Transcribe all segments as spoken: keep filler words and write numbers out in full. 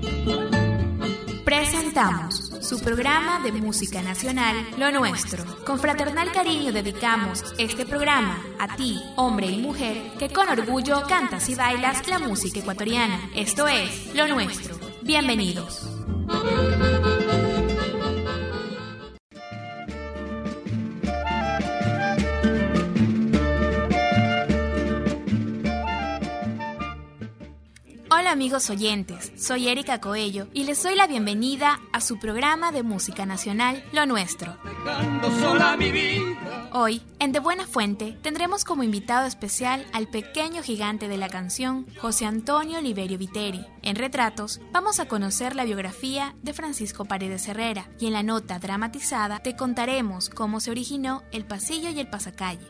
Presentamos su programa de música nacional, Lo Nuestro. Con fraternal cariño dedicamos este programa a ti, hombre y mujer, que con orgullo cantas y bailas la música ecuatoriana. Esto es Lo Nuestro. Bienvenidos. Hola amigos oyentes, soy Erika Coello y les doy la bienvenida a su programa de música nacional, Lo Nuestro. Hoy, en De Buena Fuente, tendremos como invitado especial al pequeño gigante de la canción, José Antonio Oliverio Viteri. En Retratos, vamos a conocer la biografía de Francisco Paredes Herrera y en la nota dramatizada te contaremos cómo se originó El Pasillo y el Pasacalle.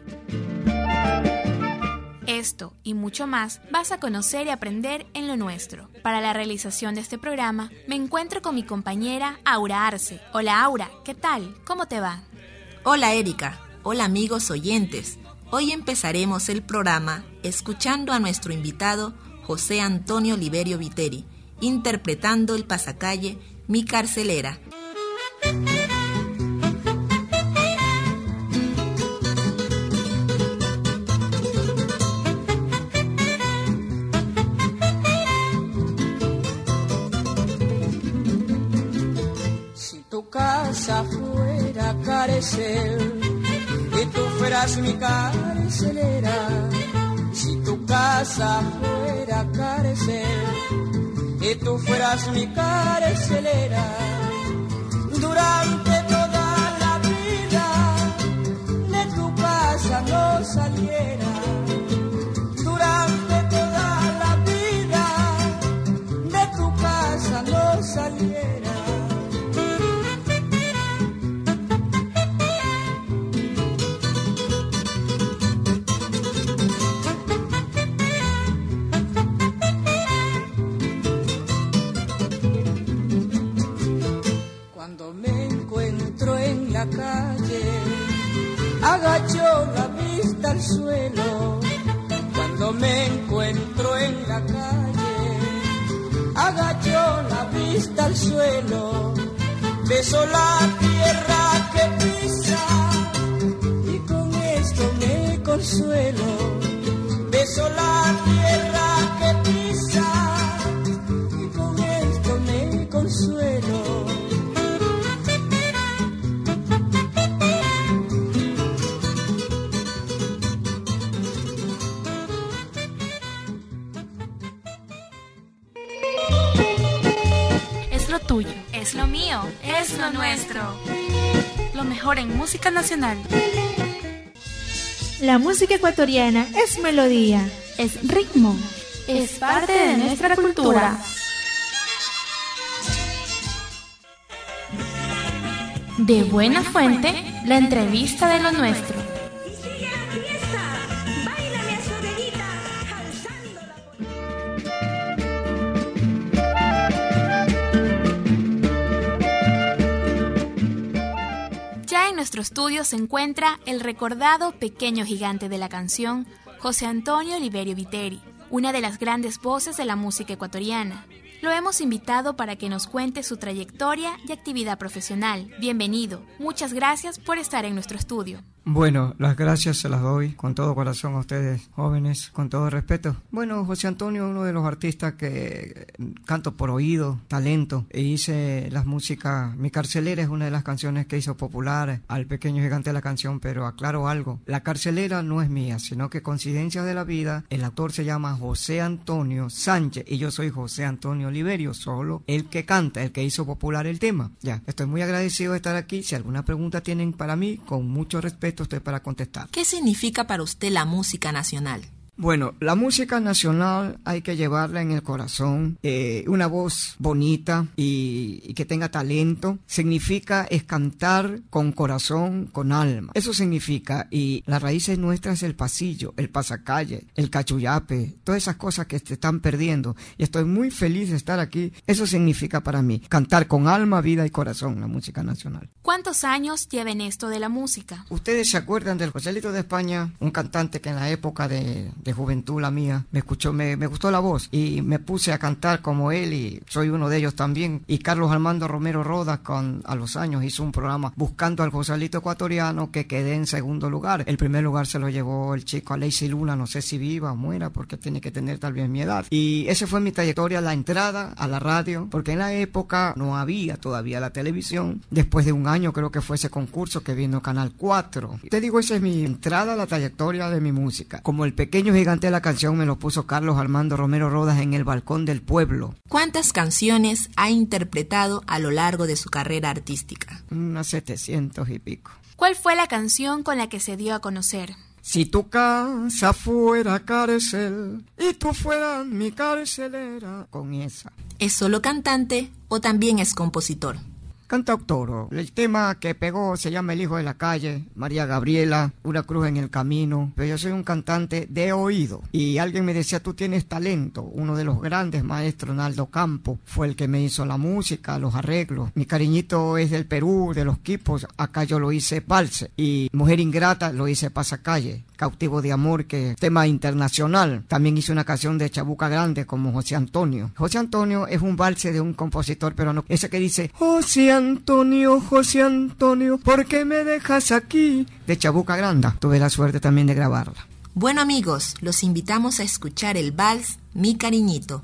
Esto y mucho más vas a conocer y aprender en Lo Nuestro. Para la realización de este programa me encuentro con mi compañera Aura Arce. Hola Aura, ¿qué tal? ¿Cómo te va? Hola Erika, hola amigos oyentes. Hoy empezaremos el programa escuchando a nuestro invitado José Antonio Oliverio Viteri, interpretando El Pasacalle, Mi Carcelera. Casa fuera cárcel y tú fueras mi carcelera. Si tu casa fuera cárcel y tú fueras mi carcelera, durante toda la vida de tu casa no saliera. Durante toda la vida de tu casa no saliera. Calle, agacho la vista al suelo. Cuando me encuentro en la calle, agacho la vista al suelo. Beso la tierra que pisa y con esto me consuelo. Beso la tierra que pisa y con esto me consuelo. Tuyo, es lo mío, es lo nuestro. Lo mejor en música nacional. La música ecuatoriana es melodía, es ritmo, es parte de nuestra cultura. De Buena Fuente, la entrevista de Lo Nuestro. En nuestro estudio se encuentra el recordado pequeño gigante de la canción, José Antonio Oliverio Viteri, una de las grandes voces de la música ecuatoriana. Lo hemos invitado para que nos cuente su trayectoria y actividad profesional. Bienvenido. Muchas gracias por estar en nuestro estudio. Bueno, las gracias se las doy con todo corazón a ustedes, jóvenes, con todo respeto. Bueno, José Antonio es uno de los artistas que canto por oído, talento, e hice las músicas. Mi Carcelera es una de las canciones que hizo popular al pequeño gigante de la canción, pero aclaro algo. La Carcelera no es mía, sino que coincidencias de la vida, el actor se llama José Antonio Sánchez y yo soy José Antonio Oliverio, solo el que canta, el que hizo popular el tema. Ya, estoy muy agradecido de estar aquí. Si alguna pregunta tienen para mí, con mucho respeto usted para contestar. ¿Qué significa para usted la música nacional? Bueno, la música nacional hay que llevarla en el corazón, eh, una voz bonita y, y que tenga talento, significa es cantar con corazón, con alma, eso significa, y las raíces nuestras es el pasillo, el pasacalle, el cachuyape, todas esas cosas que se están perdiendo, y estoy muy feliz de estar aquí. Eso significa para mí, cantar con alma, vida y corazón, la música nacional. ¿Cuántos años lleva en esto de la música? ¿Ustedes se acuerdan del Joselito de España, un cantante que en la época de de juventud la mía, me escuchó, me, me gustó la voz y me puse a cantar como él y soy uno de ellos también. Y Carlos Armando Romero Rodas con, a los años hizo un programa Buscando al Joselito Ecuatoriano que quedé en segundo lugar. El primer lugar se lo llevó el chico Alexis Luna, no sé si viva o muera porque tiene que tener tal vez mi edad. Y esa fue mi trayectoria, la entrada a la radio, porque en la época no había todavía la televisión. Después de un año creo que fue ese concurso que vino Canal cuatro. Te digo, esa es mi entrada a la trayectoria de mi música. Como el pequeño gigante de la canción me lo puso Carlos Armando Romero Rodas en el balcón del pueblo. ¿Cuántas canciones ha interpretado a lo largo de su carrera artística? Unas setecientos y pico. ¿Cuál fue la canción con la que se dio a conocer? Si tu casa fuera cárcel y tú fueras mi carcelera. Con esa. ¿Es solo cantante o también es compositor? Cantautor. El tema que pegó se llama El hijo de la calle, María Gabriela, Una cruz en el camino. Pero yo soy un cantante de oído. Y alguien me decía, tú tienes talento. Uno de los grandes maestros, Naldo Campo, fue el que me hizo la música, los arreglos. Mi cariñito es del Perú, de los Quipos. Acá yo lo hice valse. Y Mujer ingrata lo hice pasacalle. Cautivo de amor, que es tema internacional. También hice una canción de Chabuca Grande como José Antonio. José Antonio es un valse de un compositor peruano. Ese que dice, José Antonio, José Antonio, ¿por qué me dejas aquí? De Chabuca Grande. Tuve la suerte también de grabarla. Bueno amigos, los invitamos a escuchar el vals Mi Cariñito.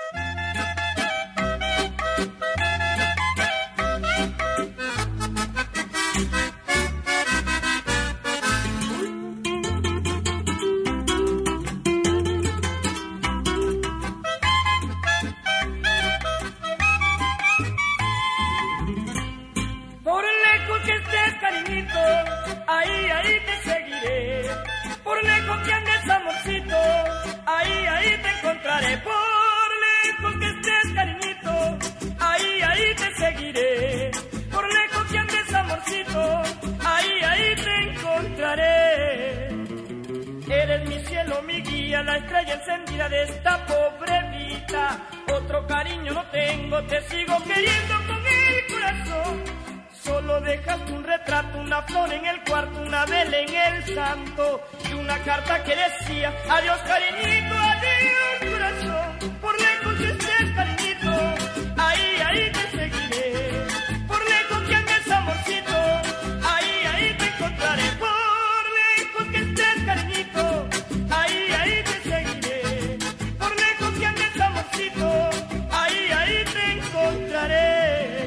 Ahí, ahí te seguiré, por lejos que andes amorcito, ahí, ahí te encontraré, por lejos que estés cariñito, ahí, ahí te seguiré, por lejos que andes amorcito, ahí, ahí te encontraré. Eres mi cielo, mi guía, la estrella encendida de esta pobre vida, otro cariño no tengo, te sigo queriendo con el corazón. Solo dejaste un retrato, una flor en el cuarto, una vela en el santo y una carta que decía, adiós cariñito, adiós corazón, por lejos que estés cariñito, ahí, ahí te seguiré, por lejos que andes amorcito, ahí, ahí te encontraré, por lejos que estés cariñito, ahí, ahí te seguiré, por lejos que andes amorcito, ahí, ahí te encontraré.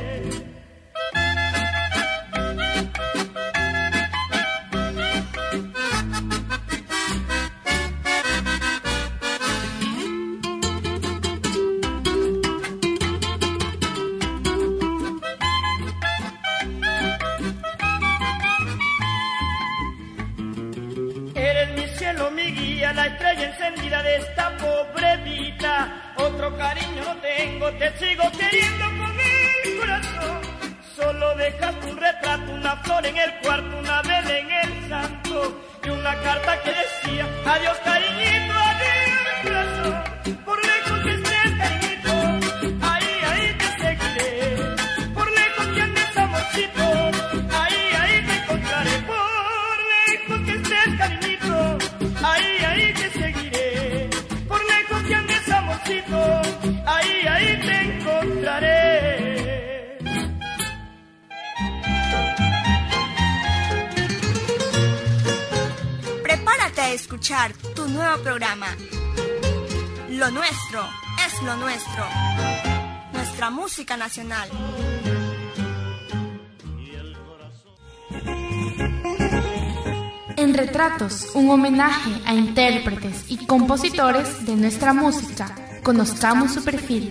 La estrella encendida de esta pobre vida, otro cariño no tengo, te sigo queriendo con el corazón. Solo dejaste un retrato, una flor en el cuarto, una vela en el santo y una carta que decía, adiós cariñito, adiós corazón, por lejos que estés cariñito, ahí, ahí te seguiré, por lejos que andes amorcito, ahí, ahí te encontraré, por lejos que estés cariñito, ahí, ahí te seguiré, por lejos que andes amorcito, ahí, ahí te encontraré. Prepárate a escuchar tu nuevo programa. Lo nuestro es lo nuestro. Nuestra música nacional. En Retratos, un homenaje a intérpretes y compositores de nuestra música. Conozcamos su perfil.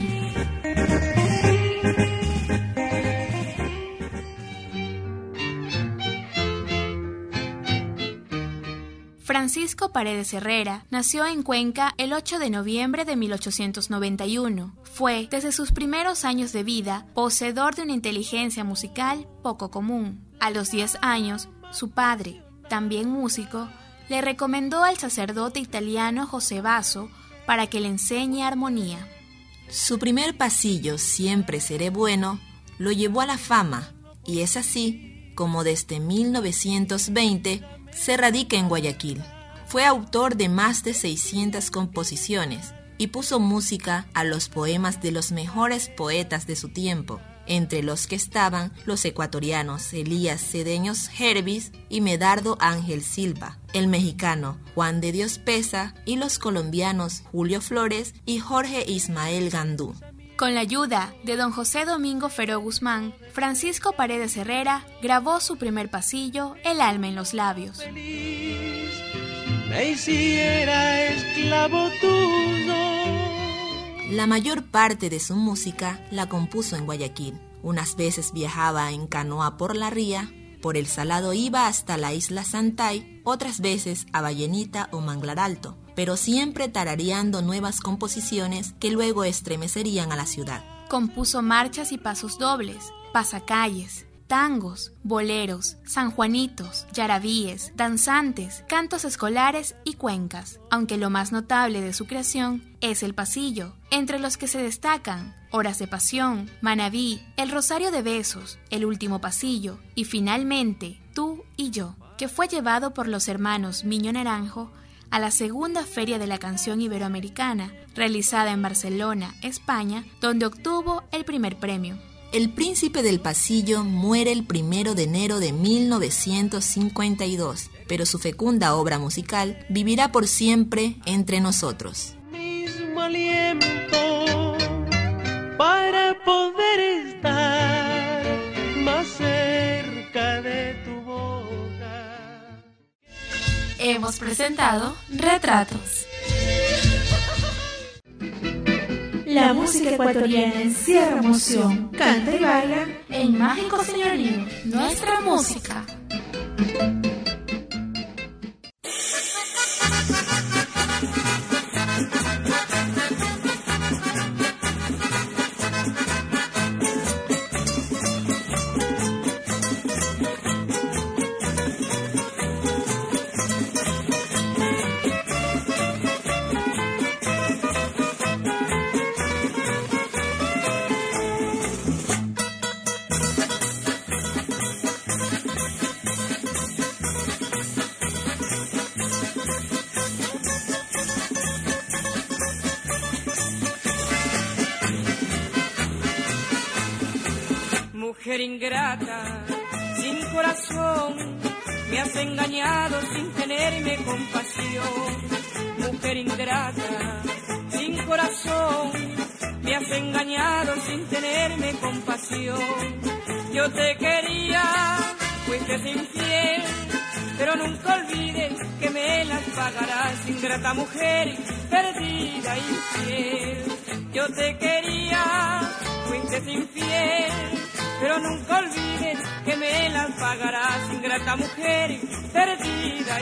Francisco Paredes Herrera nació en Cuenca el ocho de noviembre de mil ochocientos noventa y uno. Fue, desde sus primeros años de vida, poseedor de una inteligencia musical poco común. A los diez años, su padre, también músico, le recomendó al sacerdote italiano José Basso para que le enseñe armonía. Su primer pasillo, Siempre seré bueno, lo llevó a la fama, y es así como desde mil novecientos veinte se radica en Guayaquil. Fue autor de más de seiscientas composiciones y puso música a los poemas de los mejores poetas de su tiempo, entre los que estaban los ecuatorianos Elías Cedeños Hervis y Medardo Ángel Silva, el mexicano Juan de Dios Pesa y los colombianos Julio Flores y Jorge Ismael Gandú. Con la ayuda de don José Domingo Feró Guzmán, Francisco Paredes Herrera grabó su primer pasillo, El alma en los labios. Me hiciera esclavo tuyo. La mayor parte de su música la compuso en Guayaquil. Unas veces viajaba en canoa por la ría, por el Salado iba hasta la isla Santay, otras veces a Vallenita o Manglar Alto, pero siempre tarareando nuevas composiciones que luego estremecerían a la ciudad. Compuso marchas y pasos dobles, pasacalles, tangos, boleros, sanjuanitos, yarabíes, danzantes, cantos escolares y cuencas, aunque lo más notable de su creación es el pasillo, entre los que se destacan Horas de Pasión, Manabí, El Rosario de Besos, El Último Pasillo y finalmente Tú y Yo, que fue llevado por los hermanos Miño Naranjo a la segunda Feria de la Canción Iberoamericana, realizada en Barcelona, España, donde obtuvo el primer premio. El Príncipe del Pasillo muere el primero de enero de mil novecientos cincuenta y dos, pero su fecunda obra musical vivirá por siempre entre nosotros. Mismo aliento para poder estar más cerca de tu boca. Hemos presentado Retratos. La música ecuatoriana encierra emoción, canta y baila en Mágico Señorío, nuestra música. Mujer ingrata, sin corazón, me has engañado sin tenerme compasión. Mujer ingrata, sin corazón, me has engañado sin tenerme compasión. Yo te quería, fuiste infiel, pero nunca olvides que me las pagarás, ingrata mujer, perdida, infiel. Yo te quería, fuiste infiel, pero nunca olvides que me las pagarás, ingrata mujer, perdida,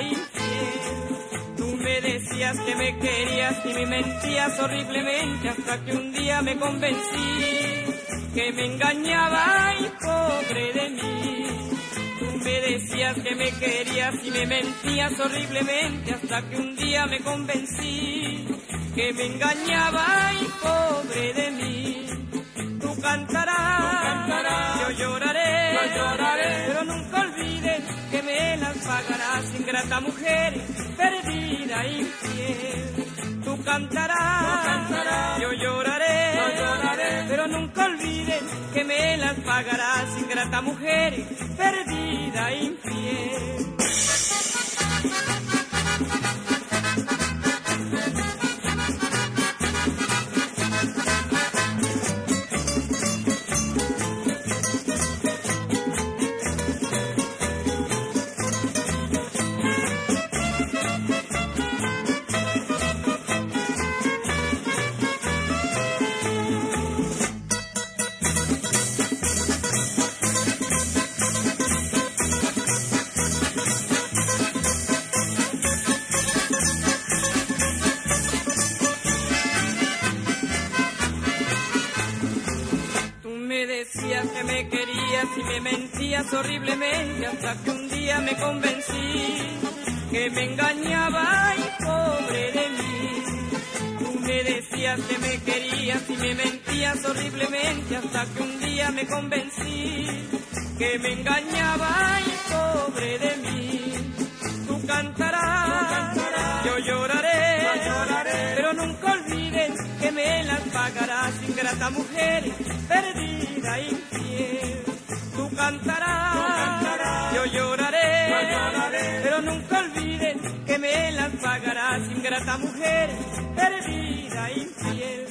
infiel. Tú me decías que me querías y me mentías horriblemente hasta que un día me convencí que me engañaba y pobre de mí. Tú me decías que me querías y me mentías horriblemente hasta que un día me convencí que me engañaba y pobre de mí. Tú cantarás, tú cantarás, yo lloraré, yo lloraré, pero nunca olvides que me las pagarás, ingrata mujer, perdida, infiel. Tú cantarás, tú cantarás, yo lloraré, yo lloraré, pero nunca olvides que me las pagarás, ingrata mujer, perdida, infiel. Que me querías y me mentías horriblemente hasta que un día me convencí que me engañaba y pobre de mí. Tú me decías que me querías y me mentías horriblemente hasta que un día me convencí que me engañaba y pobre de mí. Tú cantarás, tú cantarás, pagarás, ingrata mujer, perdida, infiel. Tú cantarás, Tú cantarás yo, lloraré, yo lloraré, pero nunca olvides que me las pagarás, ingrata mujer, perdida, infiel.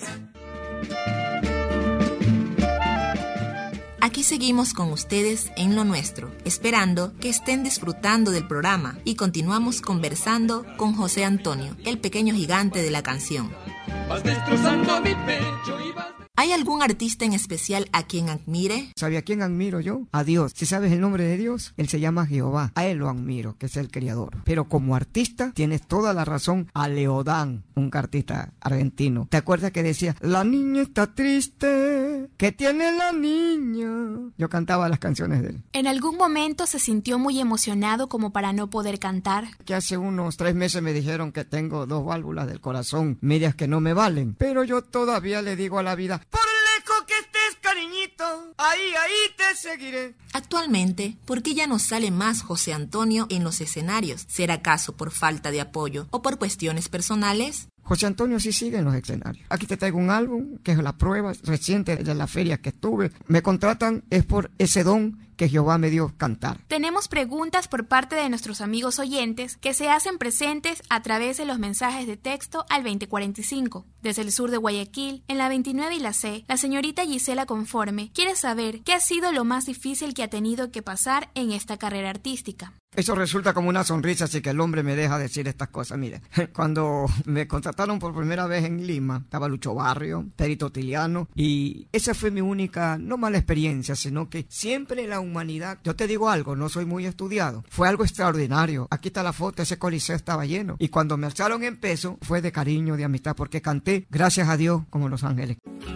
Aquí seguimos con ustedes en Lo Nuestro, esperando que estén disfrutando del programa y continuamos conversando con José Antonio, el pequeño gigante de la canción. Vas destrozando mi pecho y vas... ¿Hay algún artista en especial a quien admire? ¿Sabe a quién admiro yo? A Dios. Si sabes el nombre de Dios, Él se llama Jehová. A Él lo admiro, que es el Creador. Pero como artista, tienes toda la razón a Leodán, un artista argentino. ¿Te acuerdas que decía, la niña está triste, ¿qué tiene la niña? Yo cantaba las canciones de él. ¿En algún momento se sintió muy emocionado como para no poder cantar? Que hace unos tres meses me dijeron que tengo dos válvulas del corazón, medias que no me valen. Pero yo todavía le digo a la vida, por lejos que estés, cariñito, ahí, ahí te seguiré. Actualmente, ¿por qué ya no sale más José Antonio en los escenarios? ¿Será acaso por falta de apoyo o por cuestiones personales? José Antonio sí sigue en los escenarios. Aquí te traigo un álbum, que es la prueba reciente de la feria que estuve. Me contratan es por ese don que Jehová me dio cantar. Tenemos preguntas por parte de nuestros amigos oyentes que se hacen presentes a través de los mensajes de texto al veinte cuarenta y cinco. Desde el sur de Guayaquil, en la veintinueve y la C, la señorita Gisela Conforme quiere saber qué ha sido lo más difícil que ha tenido que pasar en esta carrera artística. Eso resulta como una sonrisa, así que el hombre me deja decir estas cosas. Mire, cuando me contrataron por primera vez en Lima, estaba Lucho Barrio, Perito Tiliano, y esa fue mi única, no mala experiencia, sino que siempre la humanidad, yo te digo algo, no soy muy estudiado, fue algo extraordinario. Aquí está la foto, ese coliseo estaba lleno, y cuando me alzaron en peso, fue de cariño, de amistad, porque canté, gracias a Dios, como Los Ángeles.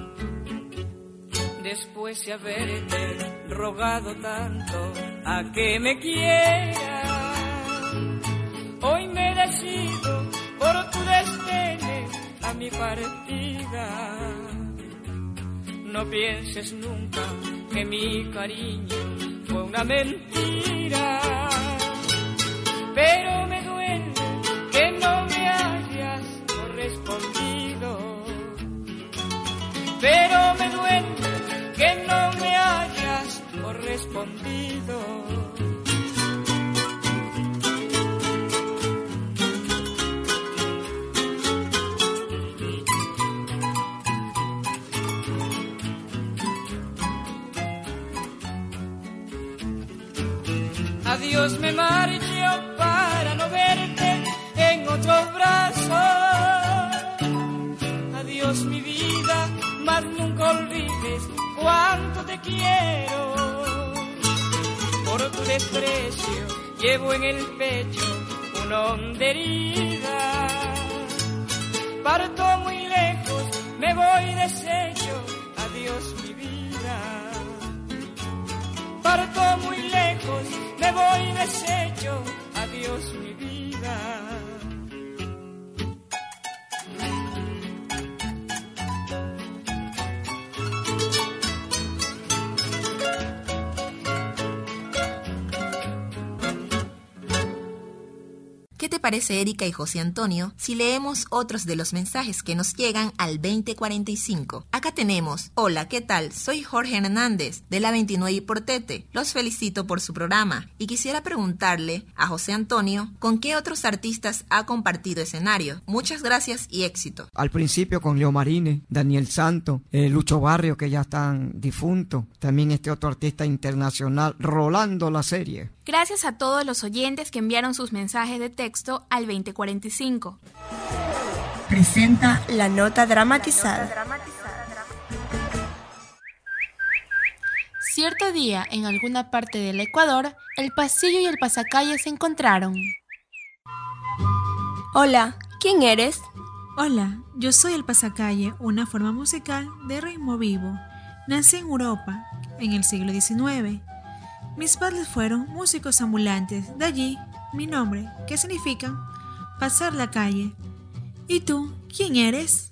Después de haberte rogado tanto a que me quieras, hoy me decido por tu destino a mi partida. No pienses nunca que mi cariño fue una mentira, pero me duele que no me hayas correspondido, pero me duele que no me hayas correspondido. Adiós, me marcho para no verte en otros brazos. Adiós, mi vida, mas nunca olvides cuánto te quiero. Por tu desprecio llevo en el pecho una honda herida. Parto muy lejos, me voy deshecho. Adiós, mi vida. Parto muy lejos, me voy deshecho. Adiós, mi vida. ¿Qué te parece, Erika y José Antonio, si leemos otros de los mensajes que nos llegan al veinte cuarenta y cinco? Acá tenemos, hola, ¿qué tal? Soy Jorge Hernández, de la veintinueve y Portete. Los felicito por su programa y quisiera preguntarle a José Antonio, ¿con qué otros artistas ha compartido escenario? Muchas gracias y éxito. Al principio con Leo Marine, Daniel Santo, eh, Lucho Barrio, que ya están difuntos. También este otro artista internacional, Rolando La Serie. Gracias a todos los oyentes que enviaron sus mensajes de texto al veinte cuarenta y cinco. Presenta la nota dramatizada. Cierto día, en alguna parte del Ecuador, el pasillo y el pasacalle se encontraron. Hola, ¿quién eres? Hola, yo soy el pasacalle, una forma musical de ritmo vivo. Nací en Europa, en el siglo diecinueve. Mis padres fueron músicos ambulantes, de allí mi nombre, que significa pasar la calle. ¿Y tú, quién eres?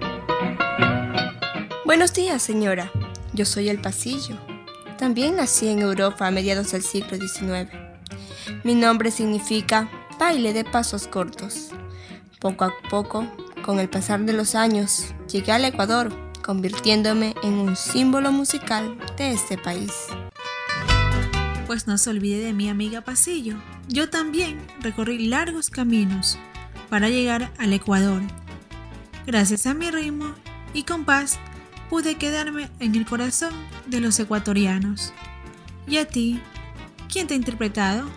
Buenos días, señora. Yo soy el pasillo. También nací en Europa a mediados del siglo diecinueve. Mi nombre significa baile de pasos cortos. Poco a poco Con el pasar de los años, llegué al Ecuador, convirtiéndome en un símbolo musical de este país. Pues no se olvide de mi amiga Pasillo. Yo también recorrí largos caminos para llegar al Ecuador. Gracias a mi ritmo y compás, pude quedarme en el corazón de los ecuatorianos. ¿Y a ti? ¿Quién te ha interpretado?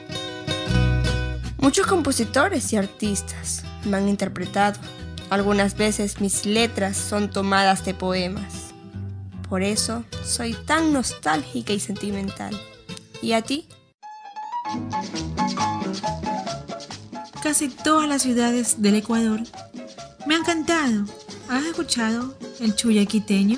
Muchos compositores y artistas me han interpretado. Algunas veces mis letras son tomadas de poemas. Por eso soy tan nostálgica y sentimental. ¿Y a ti? Casi todas las ciudades del Ecuador me han cantado. ¿Has escuchado el chuyaquiteño?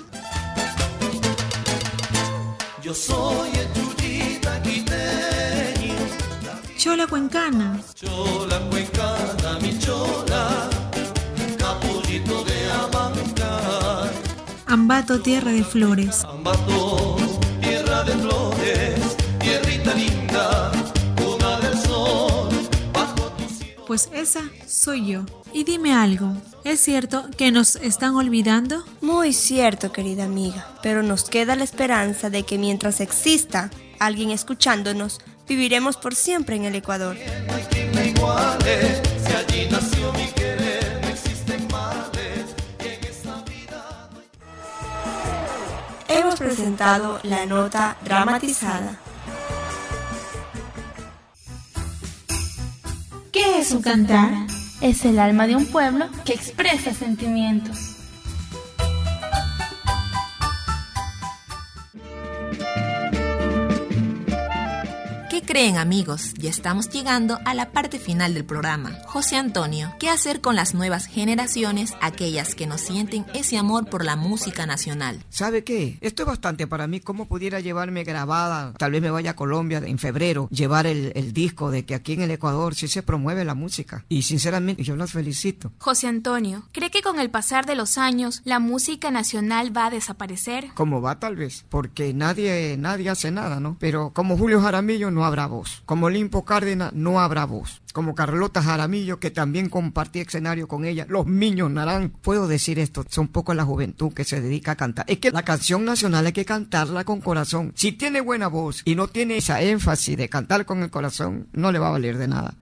Yo soy el chuyita quiteño, Chola cuencana, chola cuencana, mi chola, capullito de Abancay. Ambato, tierra de flores. Ambato, tierra de flores, tierrita linda, cuna del sol, bajo tu cielo. Pues esa soy yo. Y dime algo, ¿es cierto que nos están olvidando? Muy cierto, querida amiga, pero nos queda la esperanza de que mientras exista alguien escuchándonos, viviremos por siempre en el Ecuador. No hay quien me iguale, si allí nació mi querer, no existen males, y en esta vida no hay... Hemos presentado la nota dramatizada. ¿Qué es un cantar? Es el alma de un pueblo que expresa sentimientos. ¿Qué creen, amigos? Ya estamos llegando a la parte final del programa. José Antonio, ¿qué hacer con las nuevas generaciones, aquellas que no sienten ese amor por la música nacional? ¿Sabe qué? Esto es bastante para mí. ¿Cómo pudiera llevarme grabada? Tal vez me vaya a Colombia en febrero, llevar el, el disco de que aquí en el Ecuador sí se promueve la música. Y sinceramente yo los felicito. José Antonio, ¿cree que con el pasar de los años la música nacional va a desaparecer? Como va tal vez, porque nadie, nadie hace nada, ¿no? Pero como Julio Jaramillo no habrá voz. Como Limpo Cárdenas no habrá voz. Como Carlota Jaramillo, que también compartí escenario con ella, los Niños Narán. Puedo decir esto, son poco la juventud que se dedica a cantar. Es que la canción nacional hay que cantarla con corazón. Si tiene buena voz y no tiene esa énfasis de cantar con el corazón, no le va a valer de nada.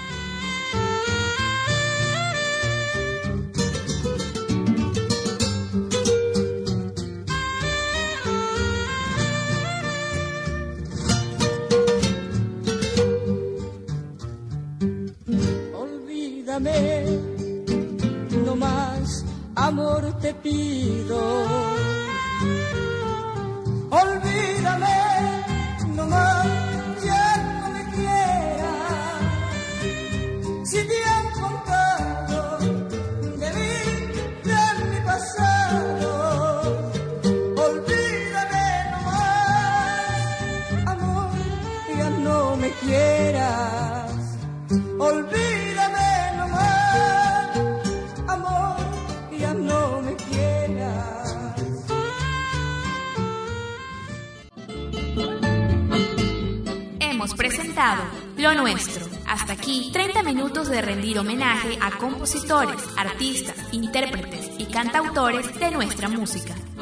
No más amor te pido, olvídame, no más, ya no me quieras. Si te han contado de mí, de mi pasado, olvídame no más, amor, ya no me quieras, olvídame. Hemos presentado Lo Nuestro. Hasta aquí, treinta minutos de rendir homenaje a compositores, artistas, intérpretes y cantautores de nuestra música.